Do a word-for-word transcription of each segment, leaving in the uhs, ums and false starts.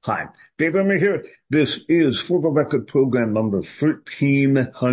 Hi, Dave Emery here. This is For the Record program number thirteen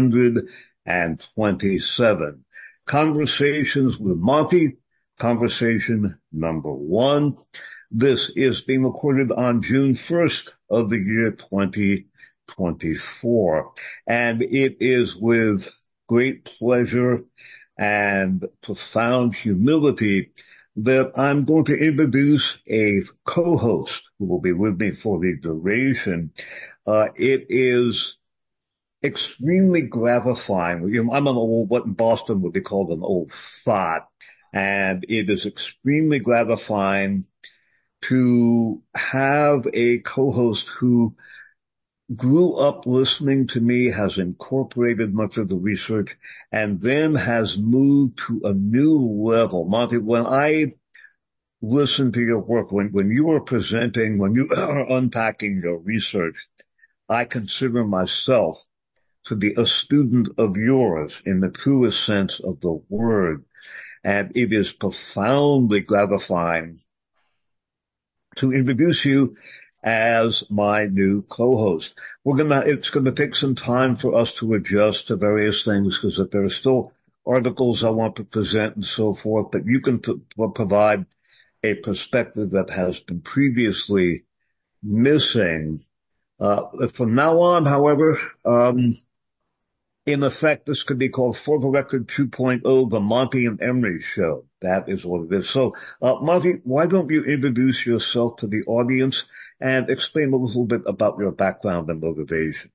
twenty-seven. Conversations with Monty, conversation number one. This is being recorded on June first of the year twenty twenty-four. And it is with great pleasure and profound humility that I'm going to introduce a co-host who will be with me for the duration. Uh, it is extremely gratifying. You know, I'm an old, what in Boston would be called an old fart, and it is extremely gratifying to have a co-host who grew up listening to me, has incorporated much of the research, and then has moved to a new level. Monty, when I listen to your work, when, when you are presenting, when you are unpacking your research, I consider myself to be a student of yours in the truest sense of the word. And it is profoundly gratifying to introduce you as my new co-host. We're gonna, it's gonna take some time for us to adjust to various things because if there are still articles I want to present and so forth, but you can p- provide a perspective that has been previously missing. Uh, from now on, however, um, in effect, this could be called For the Record two point oh, the Monty and Emery Show. That is what it is. So, uh, Monty, why don't you introduce yourself to the audience and explain a little bit about your background and motivation?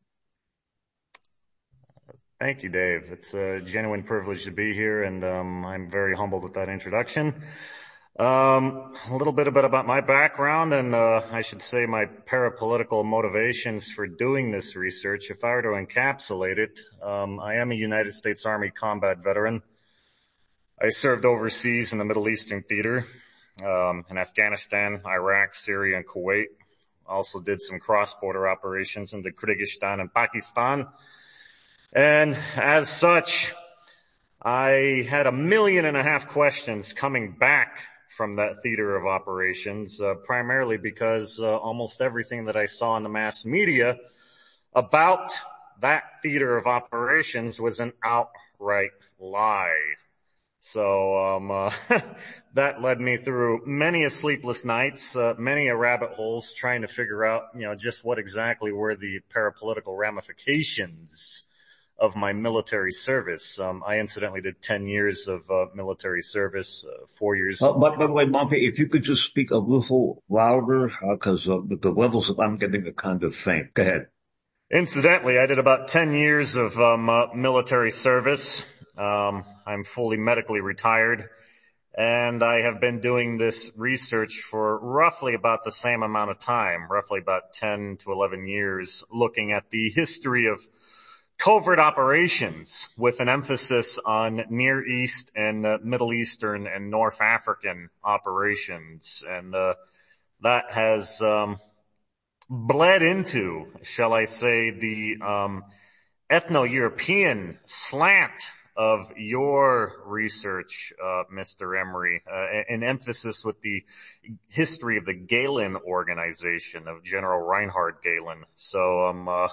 Thank you, Dave. It's a genuine privilege to be here, and um, I'm very humbled with that introduction. Um, a little bit about my background, and uh, I should say my parapolitical motivations for doing this research. If I were to encapsulate it, um, I am a United States Army combat veteran. I served overseas in the Middle Eastern theater, um, in Afghanistan, Iraq, Syria, and Kuwait. Also did some cross-border operations into Kyrgyzstan and Pakistan. And as such, I had a million and a half questions coming back from that theater of operations, uh, primarily because uh, almost everything that I saw in the mass media about that theater of operations was an outright lie. So um uh, that led me through many a sleepless nights, uh, many a rabbit holes trying to figure out, you know, just what exactly were the parapolitical ramifications of my military service. Um, I incidentally did ten years of uh, military service, uh, four years. Uh, by, by the way, Monty, if you could just speak a little louder, because uh, uh, the levels that I'm getting are kind of faint. Go ahead. Incidentally, I did about ten years of um, uh, military service. Um, I'm fully medically retired, and I have been doing this research for roughly about the same amount of time, roughly about ten to eleven years, looking at the history of covert operations with an emphasis on Near East and uh, Middle Eastern and North African operations. And uh, that has um, bled into, shall I say, the um, ethno-European slant of your research, uh, Mister Emery, uh, an emphasis with the history of the Gehlen organization of General Reinhard Gehlen. So, um, uh,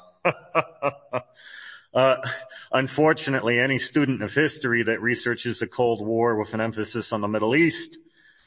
uh, unfortunately, any student of history that researches the Cold War with an emphasis on the Middle East,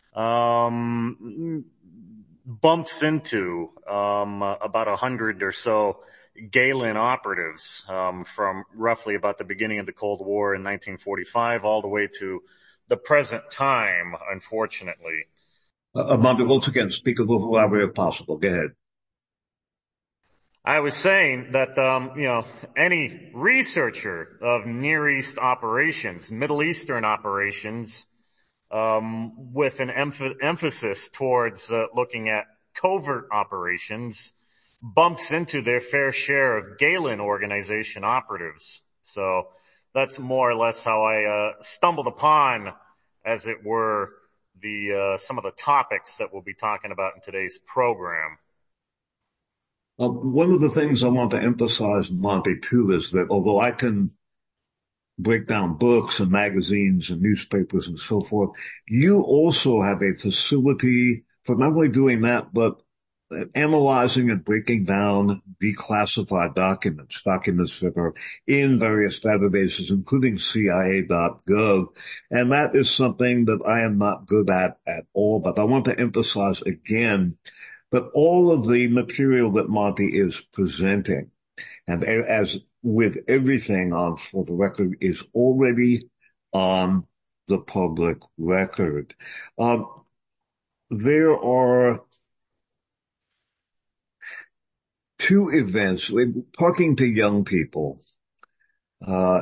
um, bumps into, um, uh, about a hundred or so Gehlen operatives, um, from roughly about the beginning of the Cold War in nineteen forty-five all the way to the present time, unfortunately. Uh, Monty, once again, speak a little louder if possible. Go ahead. I was saying that, um, you know, any researcher of Near East operations, Middle Eastern operations, um, with an emph- emphasis towards uh, looking at covert operations, bumps into their fair share of Gehlen organization operatives. So that's more or less how I uh, stumbled upon, as it were, the uh, some of the topics that we'll be talking about in today's program. Uh, one of the things I want to emphasize, Monty, too, is that although I can break down books and magazines and newspapers and so forth, you also have a facility for not only doing that, but analyzing and breaking down declassified documents, documents that are in various databases, including C I A dot gov. And that is something that I am not good at at all. But I want to emphasize again that all of the material that Monty is presenting, and as with everything on For the Record, is already on the public record. Um, there are two events. We're talking to young people. Uh,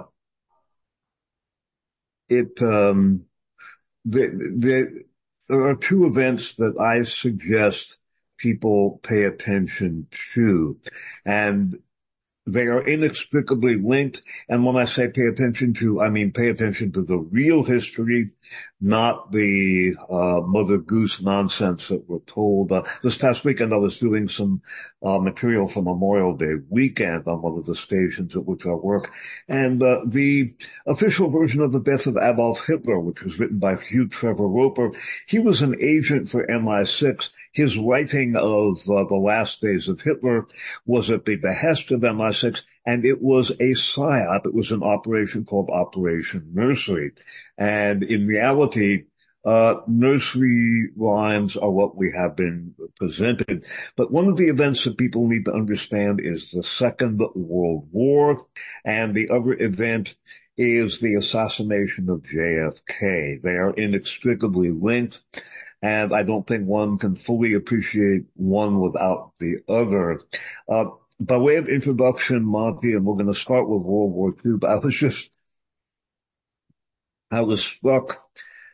it, um, the, the, there are two events that I suggest people pay attention to, and they are inextricably linked. And when I say pay attention to, I mean pay attention to the real history, not the uh Mother Goose nonsense that we're told. Uh, this past weekend I was doing some uh material for Memorial Day weekend on one of the stations at which I work. And uh, the official version of the death of Adolf Hitler, which was written by Hugh Trevor Roper, he was an agent for M I six. His writing of uh, the last days of Hitler was at the behest of M I six, and it was a psyop. It was an operation called Operation Nursery. And in reality, uh, nursery rhymes are what we have been presented. But one of the events that people need to understand is the Second World War, and the other event is the assassination of J F K. They are inextricably linked. And I don't think one can fully appreciate one without the other. Uh, by way of introduction, Monty, and we're going to start with World War Two, but I was just, I was struck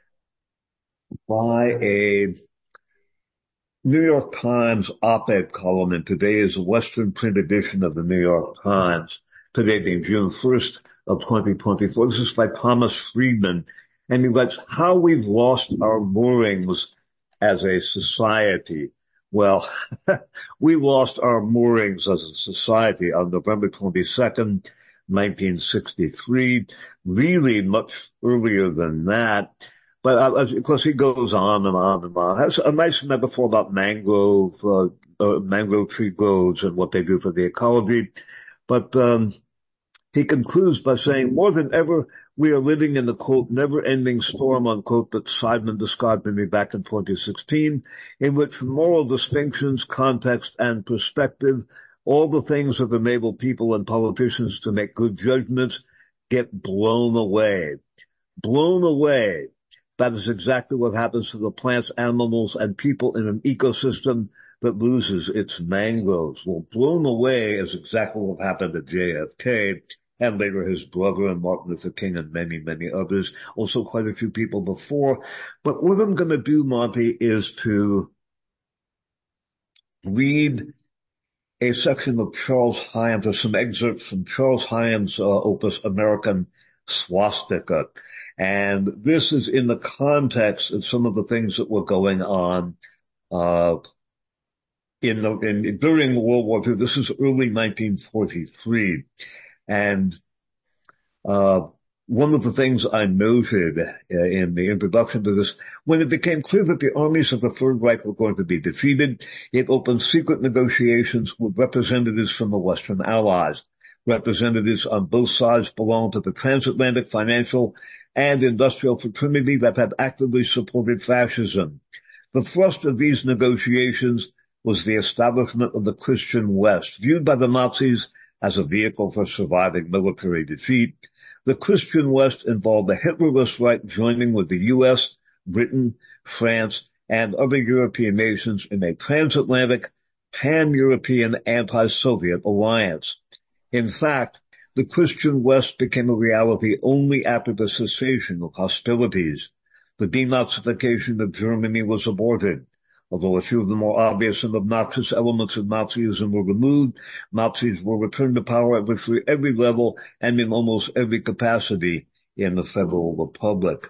by a New York Times op-ed column in today's Western print edition of the New York Times, today being June first of twenty twenty-four. This is by Thomas Friedman. And he writes, how we've lost our moorings as a society. Well, we lost our moorings as a society on November twenty-second, nineteen sixty-three, really much earlier than that. But uh, of course he goes on and on and on. Has a nice metaphor about mangrove, uh, uh, mangrove tree groves and what they do for the ecology. But, um, he concludes by saying, more than ever, we are living in the, quote, never-ending storm, unquote, that Seidman described to me back in twenty sixteen, in which moral distinctions, context, and perspective, all the things that enable people and politicians to make good judgments, get blown away. Blown away. That is exactly what happens to the plants, animals, and people in an ecosystem that loses its mangroves. Well, blown away is exactly what happened to J F K. And later his brother and Martin Luther King and many, many others, also quite a few people before. But what I'm going to do, Monty, is to read a section of Charles Hyams, or some excerpts from Charles Hyams' uh, opus American Swastika. And this is in the context of some of the things that were going on uh in, the, in during World War Two. This is early nineteen forty-three. And, uh, one of the things I noted in the introduction to this, when it became clear that the armies of the Third Reich were going to be defeated, it opened secret negotiations with representatives from the Western Allies. Representatives on both sides belonged to the transatlantic financial and industrial fraternity that had actively supported fascism. The thrust of these negotiations was the establishment of the Christian West, viewed by the Nazis as a vehicle for surviving military defeat. The Christian West involved the Hitlerist Reich joining with the U S, Britain, France, and other European nations in a transatlantic, pan-European anti-Soviet alliance. In fact, the Christian West became a reality only after the cessation of hostilities. The denazification of Germany was aborted. Although a few of the more obvious and obnoxious elements of Nazism were removed, Nazis were returned to power at virtually every level and in almost every capacity in the Federal Republic.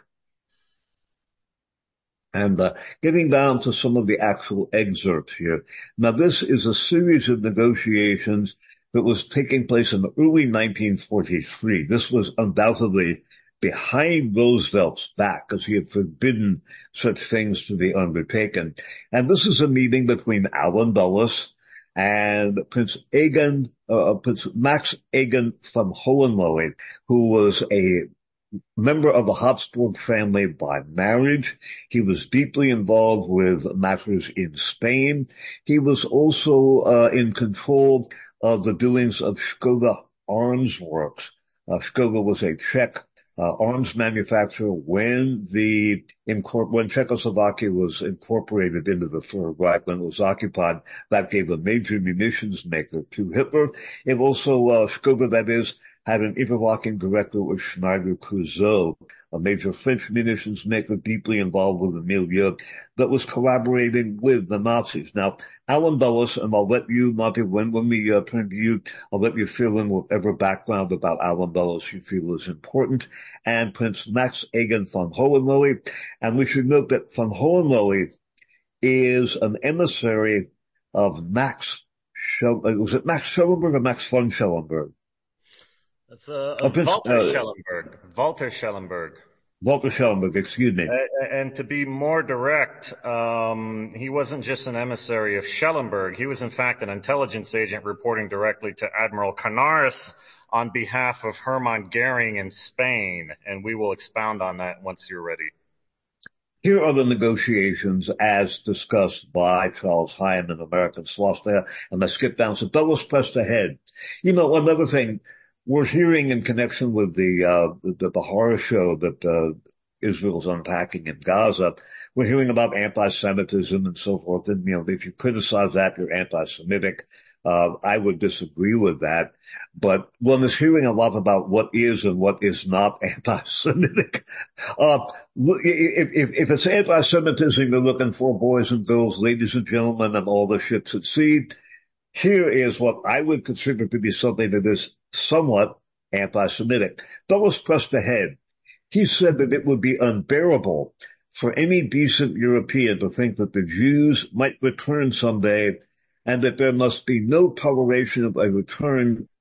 And uh, getting down to some of the actual excerpts here. Now, this is a series of negotiations that was taking place in the early nineteen forty-three. This was undoubtedly behind Roosevelt's back, because he had forbidden such things to be undertaken. And this is a meeting between Allen Dulles and Prince Eugen, uh, Prince Max Eugen von Hohenlohe, who was a member of the Habsburg family by marriage. He was deeply involved with matters in Spain. He was also uh, in control of the doings of Škoda Arms Works. Uh, Škoda was a Czech uh, arms manufacturer when the when Czechoslovakia was incorporated into the Third Reich, when it was occupied. That gave a major munitions maker to Hitler. It also uh, Škoda, that is, had an interlocking director with Schneider Creusot, a major French munitions maker deeply involved with the milieu that was collaborating with the Nazis. Now, Allen Dulles, and I'll let you, Monty, when, when we uh, turn to you, I'll let you fill in whatever background about Allen Dulles you feel is important, and Prince Max Eugen von Hohenlohe. And we should note that von Hohenlohe is an emissary of Max, Schell- was it Max Schellenberg or Max von Schellenberg? That's uh, uh, Walter uh, Schellenberg. Walter Schellenberg. Walter Schellenberg, excuse me. Uh, and to be more direct, um, he wasn't just an emissary of Schellenberg. He was in fact an intelligence agent reporting directly to Admiral Canaris on behalf of Hermann Goering in Spain. And we will expound on that once you're ready. Here are the negotiations as discussed by Charles Hyman, American Slaughter, and I skip down. So Dulles pressed ahead. You know, another thing, we're hearing in connection with the, uh, the, the horror show that, uh, Israel's unpacking in Gaza, we're hearing about anti-Semitism and so forth. And, you know, if you criticize that, you're anti-Semitic. Uh, I would disagree with that. But one is hearing a lot about what is and what is not anti-Semitic. Uh, if, if, if it's anti-Semitism, you're looking for boys and girls, ladies and gentlemen, and all the ships at sea. Here is what I would consider to be something that is somewhat anti-Semitic. Dulles pressed ahead. He said that it would be unbearable for any decent European to think that the Jews might return someday, and that there must be no toleration of a return to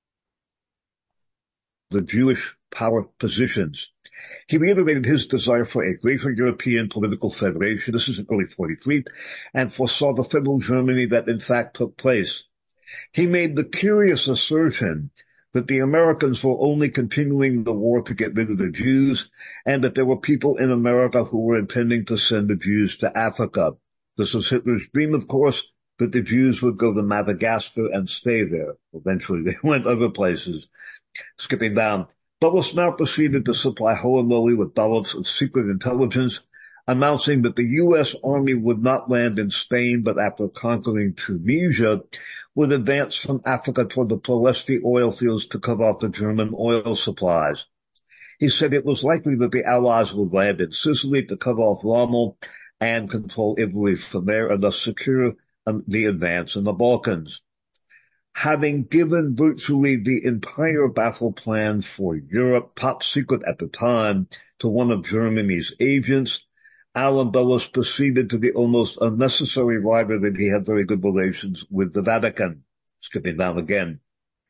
the Jewish power positions. He reiterated his desire for a greater European political federation. This is in early forty-three, and foresaw the federal Germany that in fact took place. He made the curious assertion that the Americans were only continuing the war to get rid of the Jews, and that there were people in America who were intending to send the Jews to Africa. This was Hitler's dream, of course, that the Jews would go to Madagascar and stay there. Eventually they went other places. Skipping down, Dulles now proceeded to supply Hohenlohe with dollops of secret intelligence, announcing that the U S Army would not land in Spain, but after conquering Tunisia, would advance from Africa toward the Ploesti oil fields to cut off the German oil supplies. He said it was likely that the Allies would land in Sicily to cut off Rommel and control Italy from there, and thus secure the advance in the Balkans. Having given virtually the entire battle plan for Europe, top secret at the time, to one of Germany's agents, Allen Dulles proceeded to the almost unnecessary rider that he had very good relations with the Vatican. Skipping down again.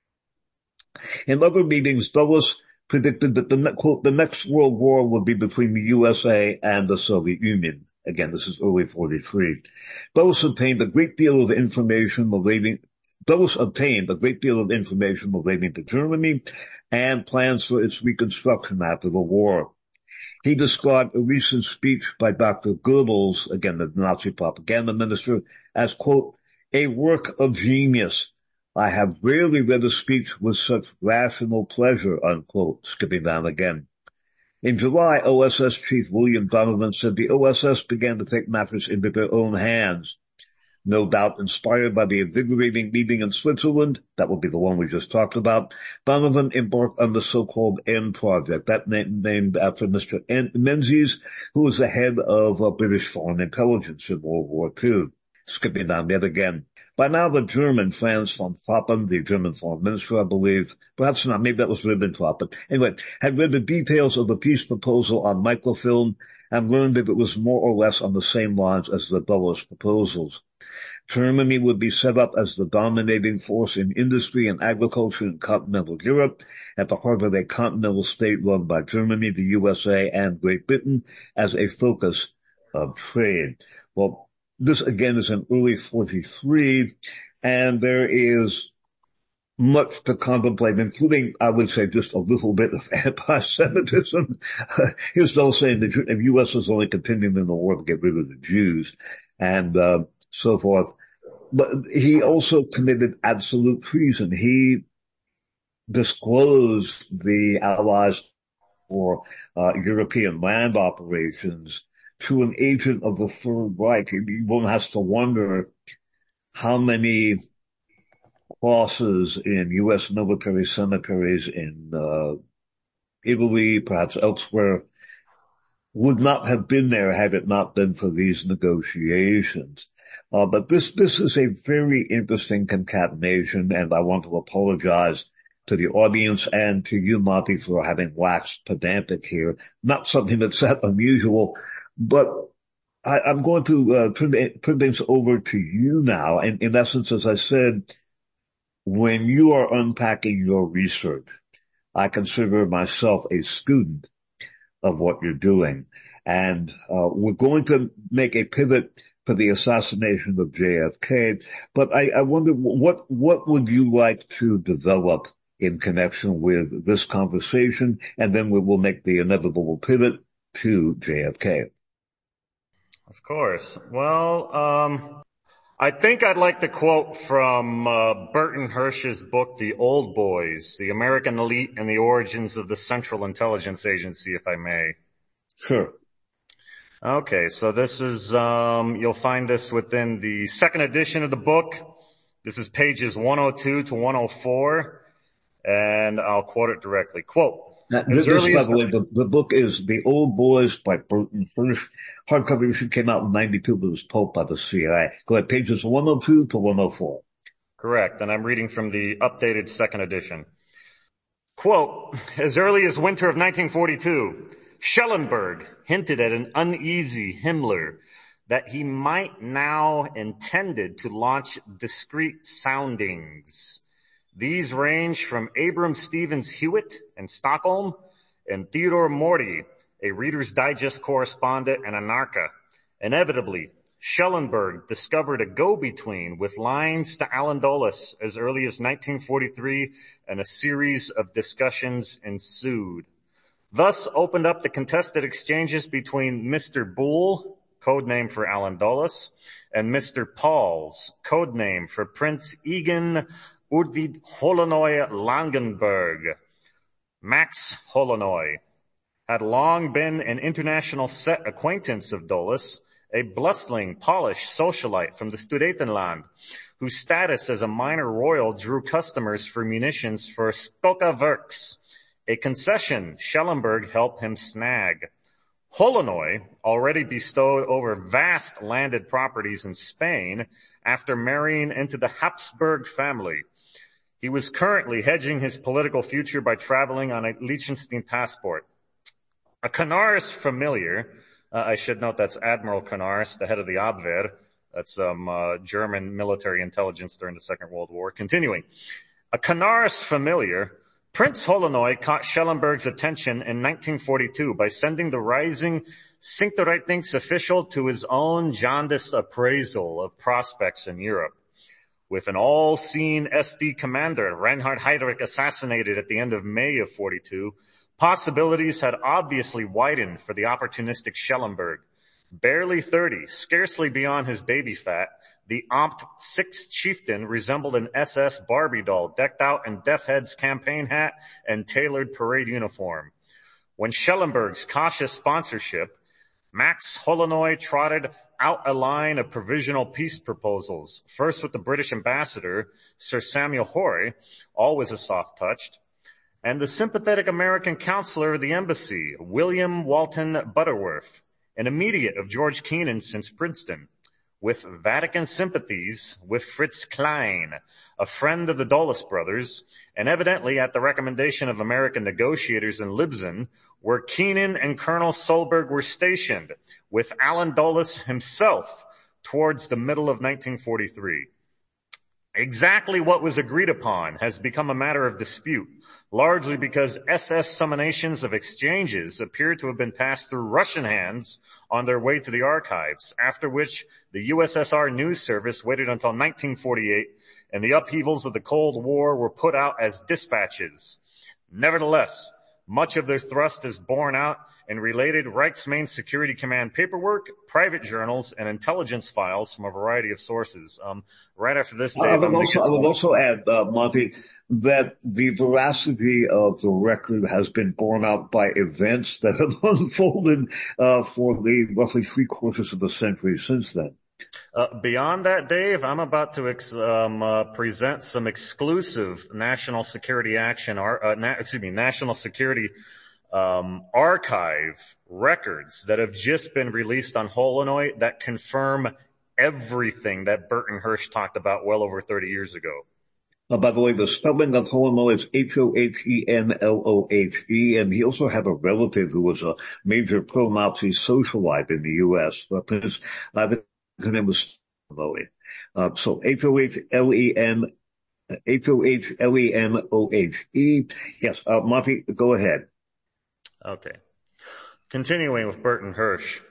In other meetings, Dulles predicted that the, quote, the next world war would be between the U S A and the Soviet Union. Again, this is early forty-three. Dulles obtained a great deal of information relating, Dulles obtained a great deal of information relating to Germany and plans for its reconstruction after the war. He described a recent speech by Doctor Goebbels, again the Nazi propaganda minister, as, quote, a work of genius. I have rarely read a speech with such rational pleasure, unquote. Skipping down again. In July, O S S Chief William Donovan said the O S S began to take matters into their own hands. No doubt inspired by the invigorating meeting in Switzerland, that would be the one we just talked about, Donovan embarked on the so-called M Project, that name, named after Mister Menzies, who was the head of uh, British foreign intelligence in World War Two. Skipping down yet again. By now the German, Franz von Papen, the German foreign minister, I believe, perhaps not, maybe that was Ribbentrop, but anyway, had read the details of the peace proposal on microfilm and learned that it was more or less on the same lines as the Dulles proposals. Germany would be set up as the dominating force in industry and agriculture in continental Europe, at the heart of a continental state run by Germany, the U S A, and Great Britain as a focus of trade. Well, this again is in early forty-three, and there is much to contemplate, including, I would say, just a little bit of anti-Semitism. Here's Dulles saying the U S is only continuing in the war to get rid of the Jews, and uh, so forth. But he also committed absolute treason. He disclosed the Allies for uh, European land operations to an agent of the Third Reich. One has to wonder how many crosses in U S military cemeteries in uh, Italy, perhaps elsewhere, would not have been there had it not been for these negotiations. Uh, but this, this is a very interesting concatenation, and I want to apologize to the audience and to you, Monty, for having waxed pedantic here. Not something that's that unusual, but I, I'm going to uh, turn, turn things over to you now. And in essence, as I said, when you are unpacking your research, I consider myself a student of what you're doing. And uh, we're going to make a pivot for the assassination of J F K. But I, I wonder, what what would you like to develop in connection with this conversation? And then we will make the inevitable pivot to J F K. Of course. Well, um, I think I'd like to quote from uh, Burton Hirsch's book, The Old Boys, The American Elite and the Origins of the Central Intelligence Agency, if I may. Sure. Okay, so this is, um, you'll find this within the second edition of the book. This is pages one oh two to one oh four, and I'll quote it directly. Quote, Now, this, this, by the way, the, the book is The Old Boys by Burton Hirsch. Hardcover issue came out in ninety-two, but it was pulped by the C I A. Go ahead, pages one oh two to one oh four. Correct, and I'm reading from the updated second edition. Quote, as early as winter of nineteen forty-two, Schellenberg hinted at an uneasy Himmler that he might now intended to launch discreet soundings. These range from Abram Stevens Hewitt in Stockholm and Theodore Morty, a Reader's Digest correspondent and anarcha. Inevitably, Schellenberg discovered a go-between with lines to Allen Dulles as early as nineteen forty-three, and a series of discussions ensued. Thus opened up the contested exchanges between Mister Boole, codename for Allen Dulles, and Mister Pauls, codename for Prince Egon Urvid Holonoy Langenberg. Max Holonoy had long been an international set acquaintance of Dulles, a blustering, polished socialite from the Sudetenland, whose status as a minor royal drew customers for munitions for Stocka Works, a concession Schellenberg helped him snag. Holonoy already bestowed over vast landed properties in Spain after marrying into the Habsburg family. He was currently hedging his political future by traveling on a Liechtenstein passport. A Canaris familiar, uh, I should note that's Admiral Canaris, the head of the Abwehr. That's um, uh, German military intelligence during the Second World War. Continuing. A Canaris familiar, Prince Holonoy caught Schellenberg's attention in nineteen forty-two by sending the rising Sinterreitings official to his own jaundiced appraisal of prospects in Europe. With an all-seeing S D commander, Reinhard Heydrich, assassinated at the end of May of forty-two, possibilities had obviously widened for the opportunistic Schellenberg. Barely thirty, scarcely beyond his baby fat, the Amt sixth chieftain resembled an S S Barbie doll decked out in Death Head's campaign hat and tailored parade uniform. When Schellenberg's cautious sponsorship, Max Holonoy trotted out a line of provisional peace proposals, first with the British ambassador, Sir Samuel Hoare, always a soft touch, and the sympathetic American counselor of the embassy, William Walton Butterworth, an immediate of George Kennan since Princeton, with Vatican sympathies with Fritz Klein, a friend of the Dulles brothers, and evidently at the recommendation of American negotiators in Libsyn, where Kennan and Colonel Solberg were stationed, with Allen Dulles himself towards the middle of nineteen forty-three. Exactly what was agreed upon has become a matter of dispute, largely because S S summonations of exchanges appear to have been passed through Russian hands on their way to the archives, after which the U S S R News Service waited until nineteen forty-eight, and the upheavals of the Cold War were put out as dispatches. Nevertheless, much of their thrust is borne out in related Reichsmain Security Command paperwork, private journals, and intelligence files from a variety of sources. Um, right after this, Dave, I would I'm also, get- I would also add, uh, Monty, that the veracity of the record has been borne out by events that have unfolded uh, for the roughly three quarters of a century since then. Uh, beyond that, Dave, I'm about to ex- um, uh, present some exclusive national security action, or uh, na- excuse me, national security um, archive records that have just been released on Holonoy that confirm everything that Burton Hirsch talked about well over thirty years ago. Uh, by the way, the spelling of Holonoy is H O H E N L O H E, and he also had a relative who was a major pro-Nazi socialite in the U S. But his, uh, his name was Holonoy. Uh, so H O H L E N, H O H L E N O H E. Yes, uh, Monty, go ahead. Okay. Continuing with Burton Hirsch.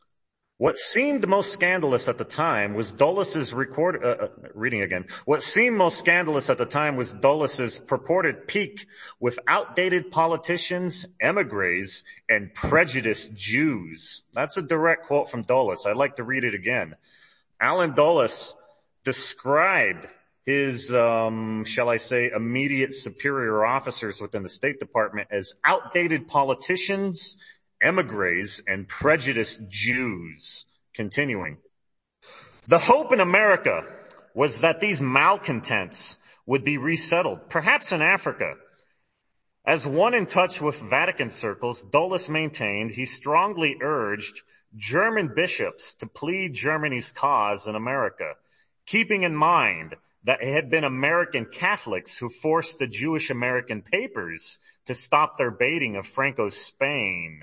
What seemed most scandalous at the time was Dulles's record, uh, uh, reading again. What seemed most scandalous at the time was Dulles's purported pique with outdated politicians, emigres, and prejudiced Jews. That's a direct quote from Dulles. I'd like to read it again. Allen Dulles described his, um, shall I say, immediate superior officers within the State Department as outdated politicians, emigres, and prejudiced Jews. Continuing. The hope in America was that these malcontents would be resettled, perhaps in Africa. As one in touch with Vatican circles, Dulles maintained he strongly urged German bishops to plead Germany's cause in America, keeping in mind that it had been American Catholics who forced the Jewish American papers to stop their baiting of Franco's Spain.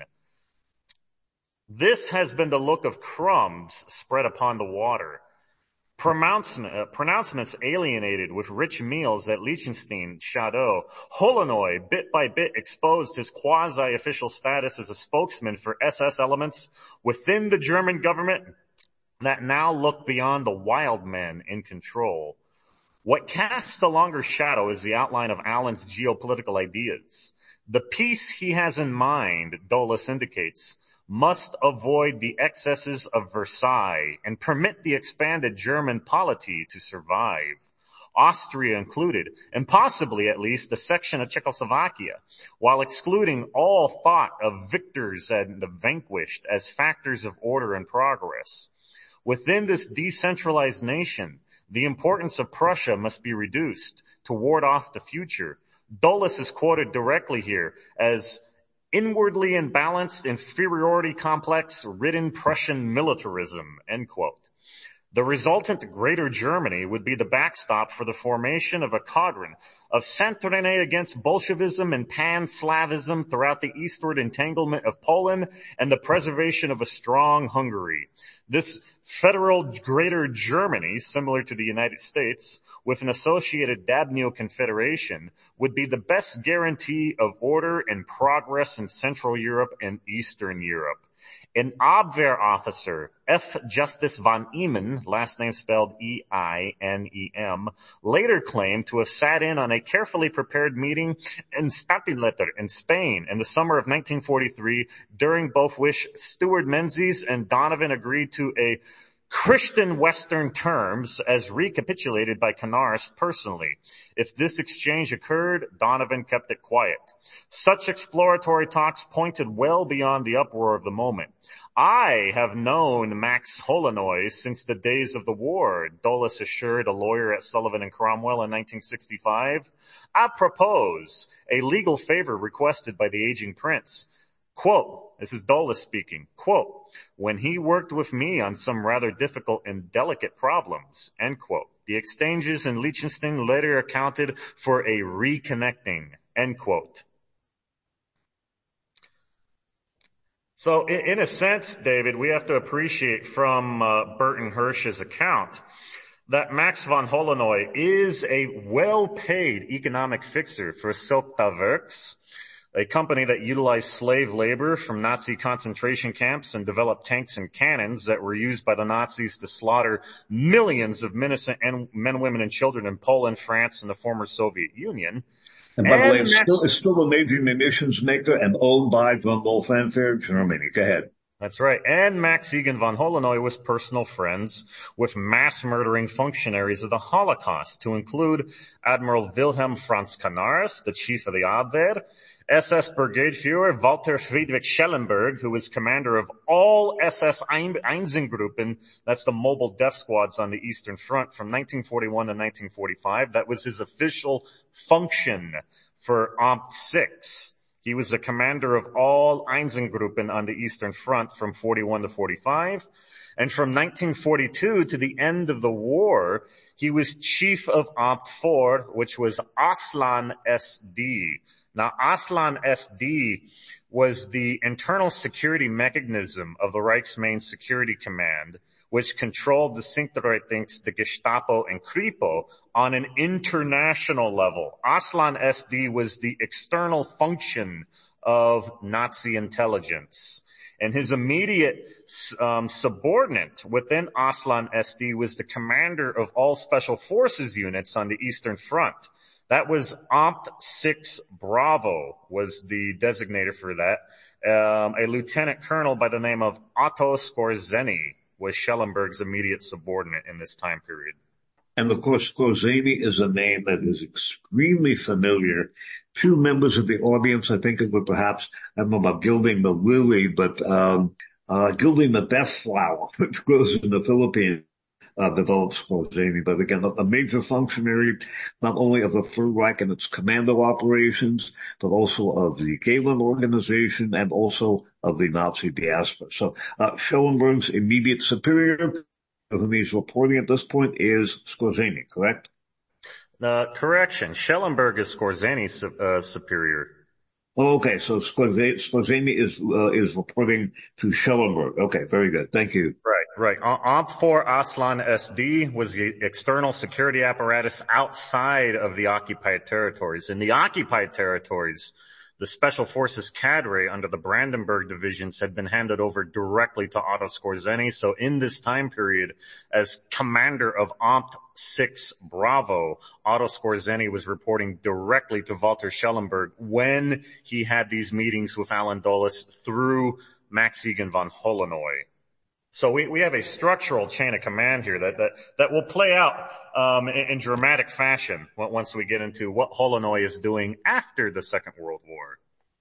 This has been the look of crumbs spread upon the water. Pronouncement, uh, pronouncements alienated with rich meals at Liechtenstein, Chateau. Holonoy, bit by bit, exposed his quasi-official status as a spokesman for S S elements within the German government that now looked beyond the wild men in control. What casts a longer shadow is the outline of Allen's geopolitical ideas. The peace he has in mind, Dulles indicates, must avoid the excesses of Versailles and permit the expanded German polity to survive, Austria included, and possibly at least a section of Czechoslovakia, while excluding all thought of victors and the vanquished as factors of order and progress. Within this decentralized nation, the importance of Prussia must be reduced to ward off the future. Dulles is quoted directly here as inwardly imbalanced, inferiority complex, ridden Prussian militarism, end quote. The resultant Greater Germany would be the backstop for the formation of a cadre of centre against Bolshevism and pan-Slavism throughout the eastward entanglement of Poland and the preservation of a strong Hungary. This federal Greater Germany, similar to the United States, with an associated Danube Confederation, would be the best guarantee of order and progress in Central Europe and Eastern Europe. An Abwehr officer, F. Justice von Eman, last name spelled E I N E M, later claimed to have sat in on a carefully prepared meeting in Stadtletter in Spain in the summer of nineteen forty-three, during both which Stuart Menzies and Donovan agreed to a Christian Western terms as recapitulated by Canaris personally. If this exchange occurred, Donovan kept it quiet. Such exploratory talks pointed well beyond the uproar of the moment. I have known Max Holonoy since the days of the war, Dulles assured a lawyer at Sullivan and Cromwell in nineteen sixty-five. I propose a legal favor requested by the aging prince. Quote, this is Dulles speaking, quote, when he worked with me on some rather difficult and delicate problems, end quote. The exchanges in Liechtenstein later accounted for a reconnecting, end quote. So in, in a sense, David, we have to appreciate from uh, Burton Hirsch's account that Max von Hollenoi is a well-paid economic fixer for Sopta Works, a company that utilized slave labor from Nazi concentration camps and developed tanks and cannons that were used by the Nazis to slaughter millions of innocent men, women, and children in Poland, France, and the former Soviet Union. And by the way, it's still, it's still a major munitions maker and owned by von Wolf Fanfare, Germany. Go ahead. That's right. And Max Egan von Hollenoi was personal friends with mass murdering functionaries of the Holocaust, to include Admiral Wilhelm Franz Canaris, the chief of the Abwehr, S S Brigade Führer Walter Friedrich Schellenberg, who was commander of all S S Einsatzgruppen, that's the mobile death squads on the Eastern Front from nineteen forty-one to nineteen forty-five. That was his official function for Amt six. He was the commander of all Einsatzgruppen on the Eastern Front from forty-one to forty-five. And from nineteen forty-two to the end of the war, he was chief of Amt four, which was Aslan S D. Now, Aslan S D was the internal security mechanism of the Reichsmain Security Command, which controlled the Sicherheitsdienst, the Gestapo, and Kripo on an international level. Aslan S D was the external function of Nazi intelligence. And his immediate um, subordinate within Aslan S D was the commander of all special forces units on the Eastern Front. That was Amt six Bravo was the designator for that. Um, a lieutenant colonel by the name of Otto Skorzeny was Schellenberg's immediate subordinate in this time period. And of course, Skorzeny is a name that is extremely familiar. Few members of the audience, I think it would perhaps, I don't know about gilding the lily, but um uh gilding the death flower, which grows in the Philippines. Uh, developed Skorzeny, but again, a major functionary, not only of the Third Reich and its commando operations, but also of the Gehlen organization and also of the Nazi diaspora. So, uh, Schellenberg's immediate superior, whom he's reporting at this point, is Skorzeny, correct? Uh, correction. Schellenberg is Skorzeny's uh, superior. Oh, okay, so Skorzeny, Skorzeny is, uh, is reporting to Schellenberg. Okay, very good. Thank you. Right. Right. Amt four Aslan S D was the external security apparatus outside of the occupied territories. In the occupied territories, the Special Forces cadre under the Brandenburg divisions had been handed over directly to Otto Skorzeny. So in this time period, as commander of Amt six Bravo, Otto Skorzeny was reporting directly to Walter Schellenberg when he had these meetings with Alan Dulles through Max Egan von Hollenoi. So we, we have a structural chain of command here that, that, that will play out, um, in, in dramatic fashion once we get into what Hollenoi is doing after the Second World War.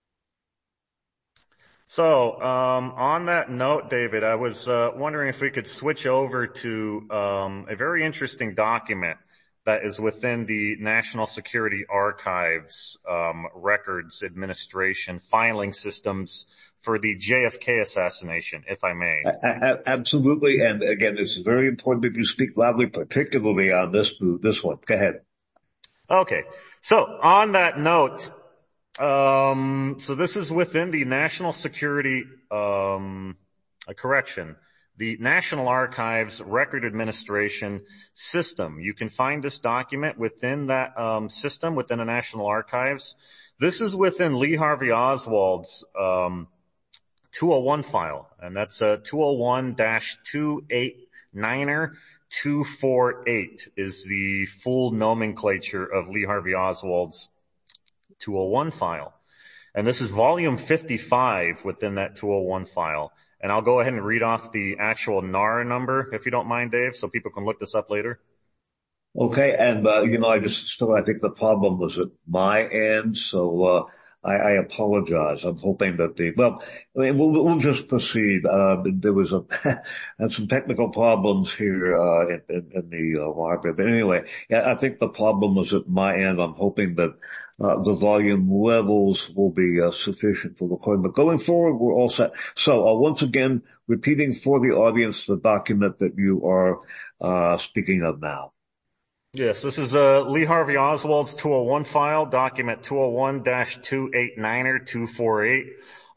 So, um, on that note, David, I was, uh, wondering if we could switch over to, um, a very interesting document that is within the National Security Archives, um, records administration filing systems for the J F K assassination, if I may. Absolutely. And again, it's very important that you speak loudly, particularly on this, this one. Go ahead. Okay. So on that note, um, so this is within the National Security, um, a correction, the National Archives Record Administration system. You can find this document within that, um, system, within the National Archives. This is within Lee Harvey Oswald's, um, two oh one file, and that's uh two oh one dash two eighty-nine two forty-eight is the full nomenclature of Lee Harvey Oswald's two oh one file. And this is volume fifty-five within that two oh one file. And I'll go ahead and read off the actual N A R number, if you don't mind, Dave, so people can look this up later. Okay, and uh, you know, I just still, I think the problem was at my end, so uh I, I apologize. I'm hoping that the, well, we'll, we'll just proceed. Uh, there was a, had some technical problems here, uh, in, in, in the, uh, library. But anyway, yeah, I think the problem was at my end. I'm hoping that, uh, the volume levels will be, uh, sufficient for recording. But going forward, we're all set. So, uh, once again, repeating for the audience the document that you are, uh, speaking of now. Yes, this is uh, Lee Harvey Oswald's two oh one file, document two oh one dash two eighty-nine two forty-eight.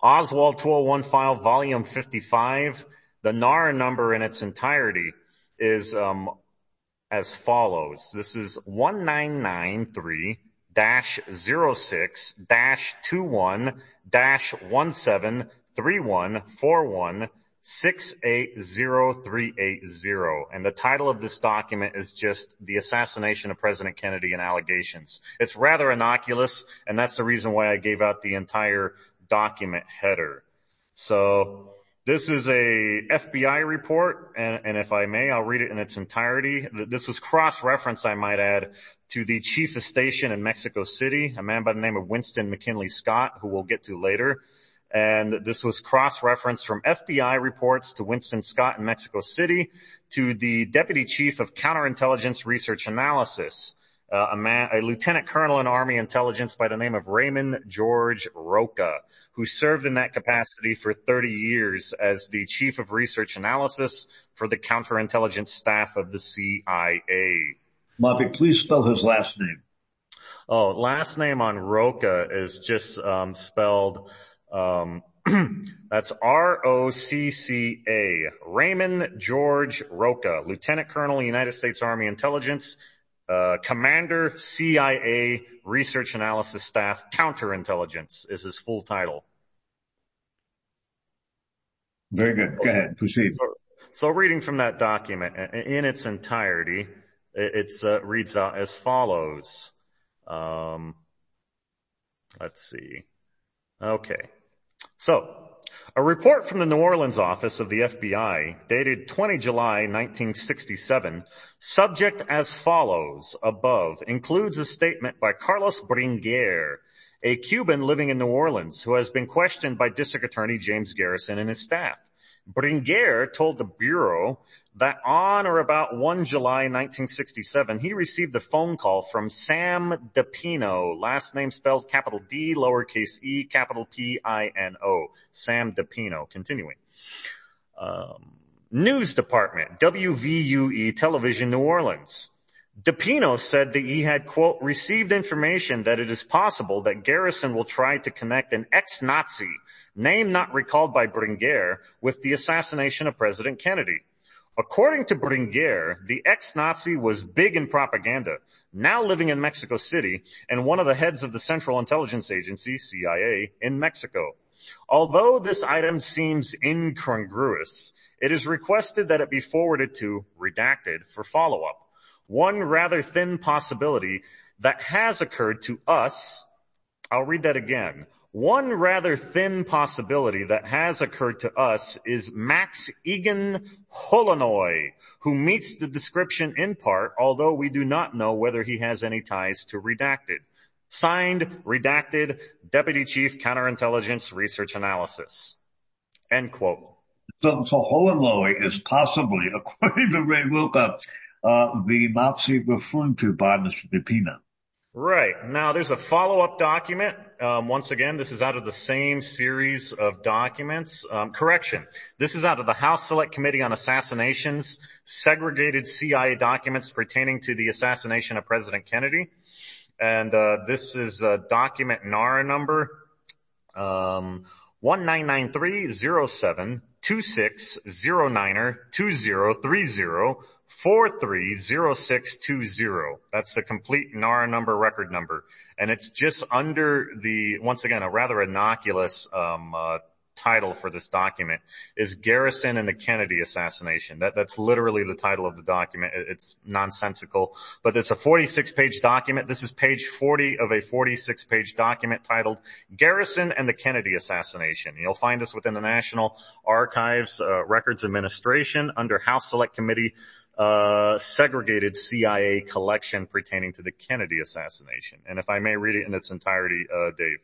Oswald two oh one file, volume fifty-five. The N A R number in its entirety is um as follows. This is one nine nine three dash zero six dash two one dash one seven three one four one six eight zero three eight zero. And the title of this document is just The Assassination of President Kennedy and Allegations. It's rather innocuous, and that's the reason why I gave out the entire document header. So this is a F B I report, and, and if I may, I'll read it in its entirety. This was cross-referenced, I might add, to the chief of station in Mexico City, a man by the name of Winston McKinley Scott, who we'll get to later. And this was cross-referenced from F B I reports to Winston Scott in Mexico City to the deputy chief of counterintelligence research analysis, uh, a man, a lieutenant colonel in Army intelligence by the name of Raymond George Roca, who served in that capacity for thirty years as the chief of research analysis for the counterintelligence staff of the C I A. Moppy, please spell his last name. Oh, last name on Roca is just um, spelled, um, that's R O C C A. Raymond George Roca, Lieutenant Colonel, United States Army Intelligence, Uh, Commander, C I A, Research Analysis Staff, Counterintelligence is his full title. Very good. Go ahead. Proceed. So, so reading from that document in its entirety, it uh, reads out as follows. Um, let's see. Okay. So, a report from the New Orleans office of the F B I, dated the twentieth of July, nineteen sixty-seven, subject as follows above, includes a statement by Carlos Bringuier, a Cuban living in New Orleans, who has been questioned by District Attorney James Garrison and his staff. Bringuier told the Bureau that on or about the first of July, nineteen sixty-seven, he received a phone call from Sam DePino, last name spelled capital D, lowercase e, capital P I N O. Sam DePino. Continuing. Um, News Department, W V U E Television, New Orleans. DePino said that he had, quote, received information that it is possible that Garrison will try to connect an ex-Nazi, name not recalled by Bringuier, with the assassination of President Kennedy. According to Bringuier, the ex-Nazi was big in propaganda, now living in Mexico City, and one of the heads of the Central Intelligence Agency, C I A, in Mexico. Although this item seems incongruous, it is requested that it be forwarded to redacted for follow-up. One rather thin possibility that has occurred to us, I'll read that again. One rather thin possibility that has occurred to us is Max Egan Holonoy, who meets the description in part, although we do not know whether he has any ties to redacted. Signed, redacted, Deputy Chief Counterintelligence Research Analysis. End quote. So, so Holonoy is possibly, according to Ray Roca, uh, the Nazi referred to by Mister DePino. Right. Now, there's a follow-up document. Um, once again, this is out of the same series of documents. Um, correction. This is out of the House Select Committee on Assassinations, segregated C I A documents pertaining to the assassination of President Kennedy. And uh, this is uh, document N A R number um, one nine nine three zero seven two six zero nine two zero three zero four three zero six two zero. That's the complete N A R number, record number. And it's just under the, once again, a rather innocuous um uh title for this document is Garrison and the Kennedy assassination. That, that's literally the title of the document. It's nonsensical, but it's a forty-six page document. This is page forty of a forty-six page document titled Garrison and the Kennedy assassination. You'll find this within the National Archives, uh, Records Administration under House Select Committee, uh, segregated C I A collection pertaining to the Kennedy assassination. And if I may read it in its entirety, uh, Dave.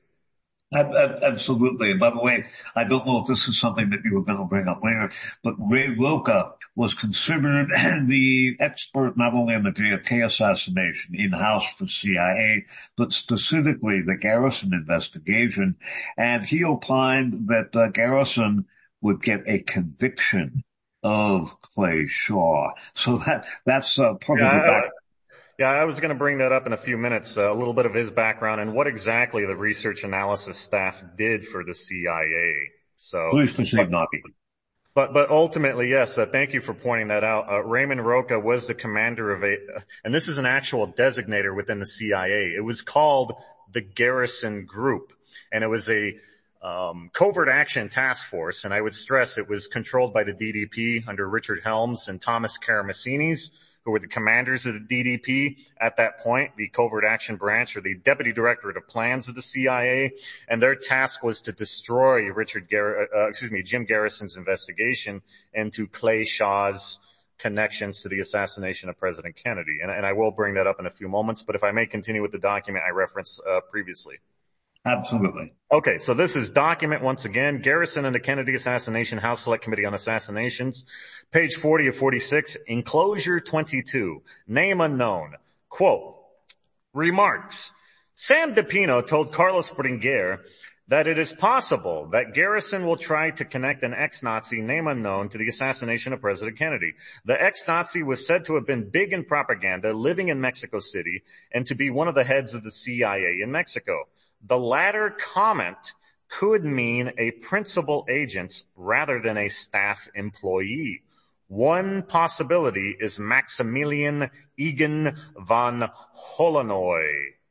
Absolutely. And by the way, I don't know if this is something that you were going to bring up later, but Ray Roca was considered the expert not only on the J F K assassination in-house for C I A, but specifically the Garrison investigation. And he opined that uh, Garrison would get a conviction of Clay Shaw. So that, that's uh, part yeah, of the back. Yeah, I was going to bring that up in a few minutes, uh, a little bit of his background and what exactly the research analysis staff did for the C I A. So, Please proceed, Marty. But, but ultimately, yes, uh, thank you for pointing that out. Uh, Raymond Roca was the commander of a, uh, and this is an actual designator within the C I A. It was called the Garrison Group, and it was a um, covert action task force, and I would stress it was controlled by the D D P under Richard Helms and Thomas Karamessinis, who were the commanders of the D D P at that point, the Covert Action Branch, or the Deputy Directorate of Plans of the C I A, and their task was to destroy Richard Gar- uh, excuse me, Jim Garrison's investigation into Clay Shaw's connections to the assassination of President Kennedy. And, and I will bring that up in a few moments, but if I may continue with the document I referenced uh, previously. Absolutely. Okay, so this is document once again, Garrison and the Kennedy Assassination House Select Committee on Assassinations, page forty of forty-six, enclosure twenty-two, name unknown. Quote, remarks. Sam DePino told Carlos Bringuer that it is possible that Garrison will try to connect an ex-Nazi, name unknown, to the assassination of President Kennedy. The ex-Nazi was said to have been big in propaganda, living in Mexico City, and to be one of the heads of the C I A in Mexico. The latter comment could mean a principal agent rather than a staff employee. One possibility is Maximilian Egan von Holonoy.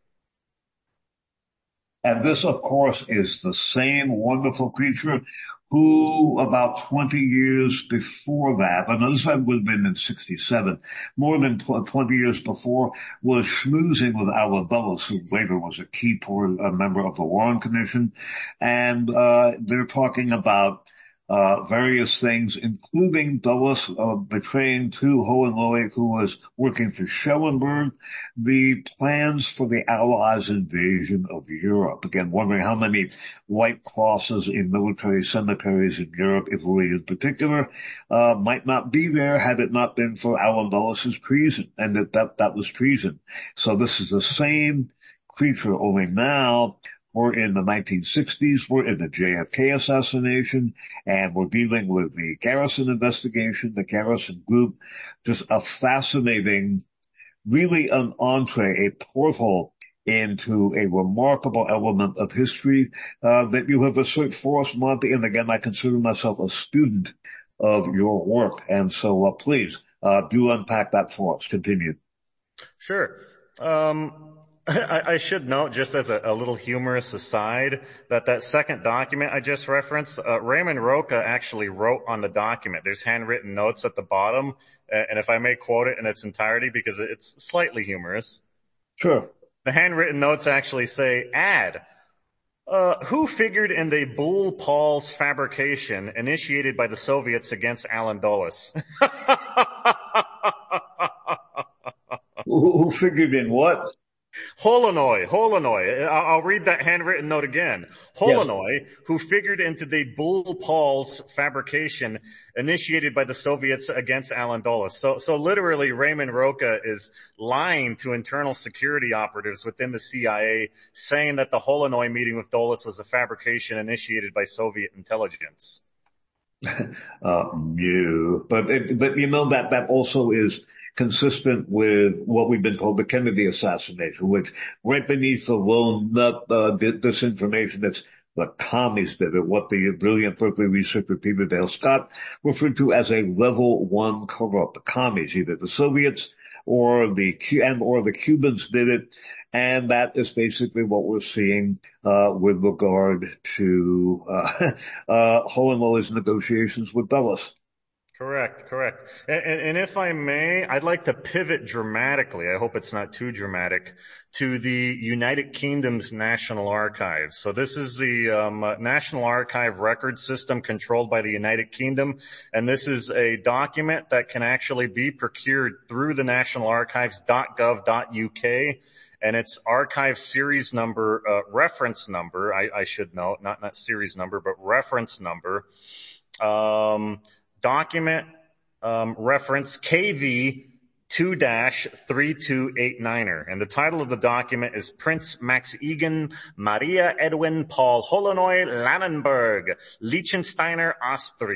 And this, of course, is the same wonderful creature who about twenty years before that, and this would have been in sixty-seven, more than twenty years before, was schmoozing with Allen Dulles, who later was a key a member of the Warren Commission. And uh they're talking about Uh, various things, including Dulles uh, betraying to Holonoy, who was working for Schellenberg, the plans for the Allies' invasion of Europe. Again, wondering how many white crosses in military cemeteries in Europe, Italy in particular, uh, might not be there had it not been for Allen Dulles' treason, and that, that that was treason. So this is the same creature, only now we're in the nineteen sixties, we're in the J F K assassination, and we're dealing with the Garrison investigation, the Garrison Group. Just a fascinating, really an entree, a portal into a remarkable element of history uh, that you have researched for us, Monty. And again, I consider myself a student of your work. And so uh, please uh, do unpack that for us. Continue. Sure. Um I, I should note, just as a, a little humorous aside, that that second document I just referenced, uh, Raymond Roca actually wrote on the document. There's handwritten notes at the bottom, and if I may quote it in its entirety, because it's slightly humorous. Sure. The handwritten notes actually say, add, uh, who figured in the Bull Paul's fabrication initiated by the Soviets against Allen Dulles? who, who figured in what? Holonoy, Holonoy. I'll read that handwritten note again. Holonoy, yes. Who figured into the Bull Paul's fabrication initiated by the Soviets against Allen Dulles. So, so literally Raymond Roca is lying to internal security operatives within the C I A, saying that the Holonoy meeting with Dulles was a fabrication initiated by Soviet intelligence. uh, you, but, but you know that, that also is consistent with what we've been told the Kennedy assassination, which right beneath the lone nut, uh, disinformation that's the commies did it, what the brilliant Berkeley researcher Peter Dale Scott referred to as a level one cover-up. The commies, either the Soviets or the, and or the Cubans did it. And that is basically what we're seeing, uh, with regard to, uh, uh, Holonoy's negotiations with Dulles. Correct, correct. And, and, and if I may, I'd like to pivot dramatically, I hope it's not too dramatic, to the United Kingdom's National Archives. So this is the um, National Archive record system controlled by the United Kingdom, and this is a document that can actually be procured through the national archives dot gov dot U K, and it's archive series number, uh, reference number, I, I should note, not, not series number, but reference number. Um, Document um, reference K V two dash three two eight niner. And the title of the document is Prince Max Egan Maria Edwin Paul Holonoy Lannenberg, Liechtensteiner Austrian.